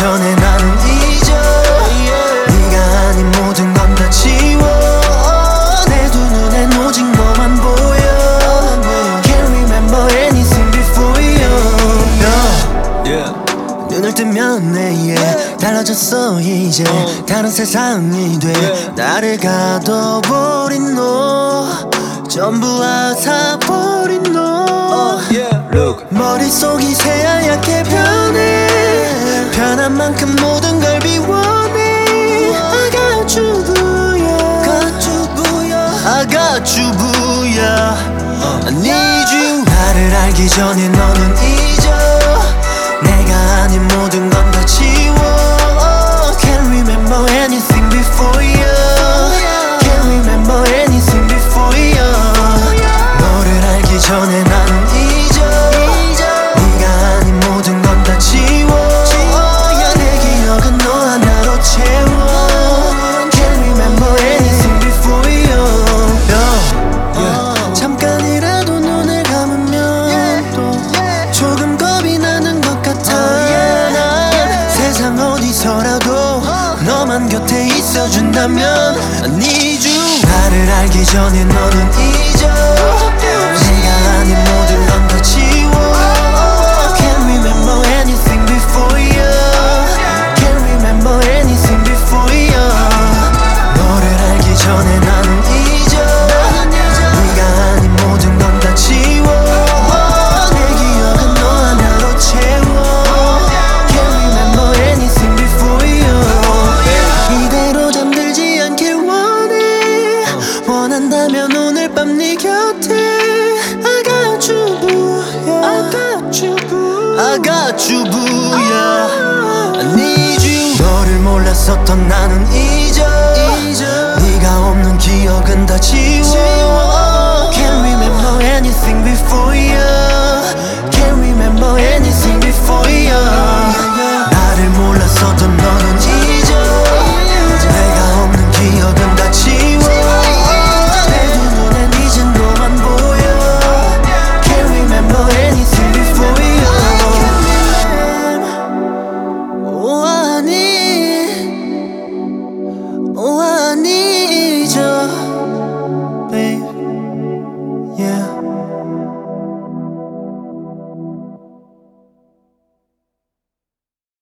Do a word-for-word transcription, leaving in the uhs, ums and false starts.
전에 나는 잊어. 네가 아닌 모든 건 다 지워. 내 두 눈엔 오직 너만 보여. Can't remember anything before you. yeah. 눈을 뜨면 내 yeah. 달라졌어 이제 uh. 다른 세상이 돼 yeah. 나를 가둬버린 너 전부 아사버린 너 uh, yeah. Look. 머릿속이 새하얗게 변해. 변한 만큼 모든 걸 비워내. I got you booyah, got you booyah, I got you booyah. uh. I need you. 나를 알기 전에 너는 잊어. 내가 아닌 모든 건 다 지워. Can't remember anything before you. Can't remember anything before you. 너를 알기 전에 나는 잊어. 네가 아닌 모든 건 다 지워. 내 기억은 너 하나로 채워. Can't remember anything before you. yeah. 잠깐이라도 눈을 감으면 또 조금 겁이 나는 것 같아. 세상 어디서라도 너만 곁에 있어준다면 I need you. 나를 알기 전에 너는 잊어. 내가 아닌 모든 건 다 지워. Can't remember anything before you. Can't remember anything before you. 너를 알기 전에 나는 잊어. 네가 아닌 모든 건 다 지워. 내 기억은 너 하나로 채워. Can't remember anything before you. 이대로 잠들지 않길 원해. 원한다면 오늘 밤 네 곁에 I got you booyah, I got you booyah, I got you booyah. I need you. 너를 몰랐었던 나는 잊어. 네가 없는 기억은 다 지워. Can't remember anything before you. Can't remember anything before you. 나를 몰랐었던